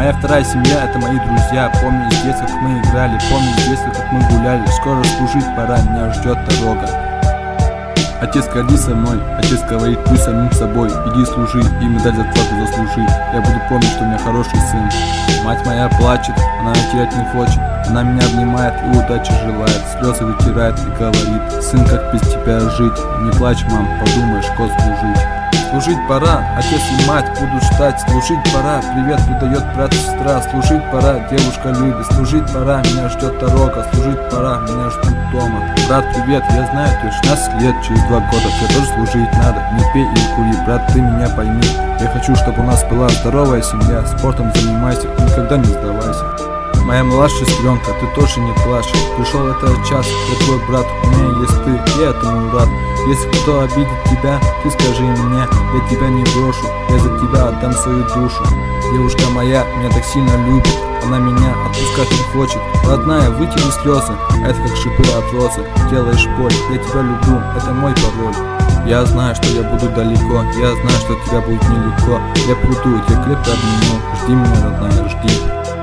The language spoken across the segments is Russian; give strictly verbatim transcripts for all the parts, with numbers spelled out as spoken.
Моя вторая семья — это мои друзья. Помню из детства, как мы играли, помню из детства, как мы гуляли. Скоро служить пора, меня ждет дорога. Отец гордится мной, отец говорит, будь самим собой, иди служи, и медаль зарплату заслужи. Я буду помнить, что у меня хороший сын. Мать моя плачет, она терять не хочет, она меня обнимает и удачи желает, слезы вытирает и говорит: сын, как без тебя жить? Не плачь, мам, подумаешь, год служить. Служить пора, отец и мать будут ждать. Служить пора, привет передает брат и сестра. Служить пора, девушка любит. Служить пора, меня ждет дорога. Служить пора, меня ждут дома. Брат, привет, я знаю, ты шестнадцать лет, через два года тебе тоже служить надо. Не пей и не кури, брат, ты меня пойми. Я хочу, чтобы у нас была здоровая семья. Спортом занимайся, никогда не сдавайся. Моя младшая сестренка, ты тоже не плачь. Пришел этот час, я твой брат, у меня есть ты, я этому рад. Если кто обидит тебя, ты скажи мне, я тебя не брошу, я за тебя отдам свою душу. Девушка моя меня так сильно любит, она меня отпускать не хочет. Родная, вытяни слезы, это как шипы от розы. Делаешь боль, я тебя люблю, это мой пароль. Я знаю, что я буду далеко, я знаю, что тебя будет нелегко. Я приду, я тебя крепко обниму, жди меня, родная, жди.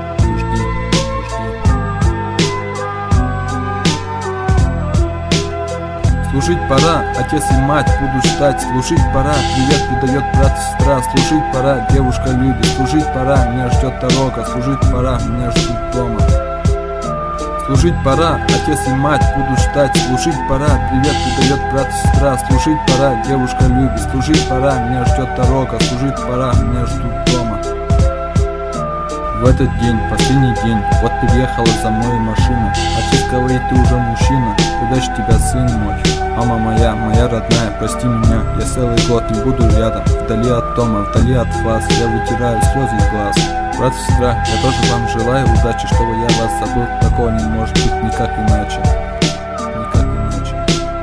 Служить пора, отец и мать будут ждать. Служить пора, привет передает брат и сестра. Служить пора, девушка любит. Служить пора, меня ждет дорога. Служить пора, меня ждут дома. Служить пора, отец и мать будут ждать. Служить пора, привет передает брат и сестра. Служить пора, девушка любит. Служить пора, меня ждет дорога. Служить пора, меня ждут дома. В этот день, последний день, вот приехала за мной машина. Отец говорит, ты уже мужчина, куда ж тебя, сын мой? Мама моя, моя родная, прости меня, я целый год не буду рядом. Вдали от дома, вдали от вас, я вытираю слезы из глаз. Брат и сестра, я тоже вам желаю удачи, чтобы я вас забыл, такого не может быть никак иначе. Никак иначе.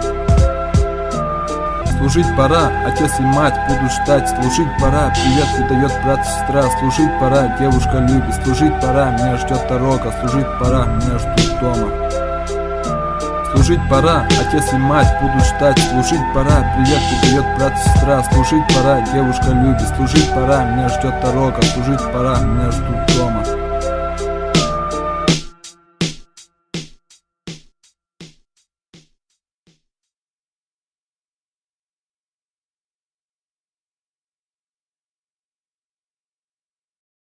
Служить пора, отец и мать будут ждать. Служить пора, привет передает брат и сестра. Служить пора, девушка любит. Служить пора, меня ждет дорога. Служить пора, меня ждут дома. Служить пора, отец и мать будут ждать. Служить пора, привет передает брат и сестра. Служить пора, девушка любит. Служить пора, меня ждет дорога. Служить пора, меня ждут дома.